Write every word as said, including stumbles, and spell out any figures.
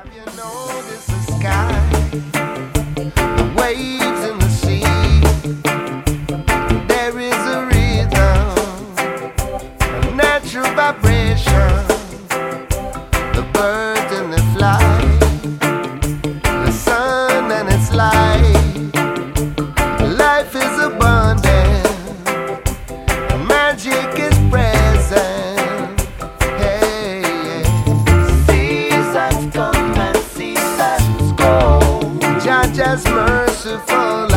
You notice the sky, the waves in the sea. There is a rhythm, a natural vibration. The birds and they fly, the sun and its light. Life is abundant, and magic is present. Hey, yeah. Seasons come and seasons go. Jah Jah's merciful.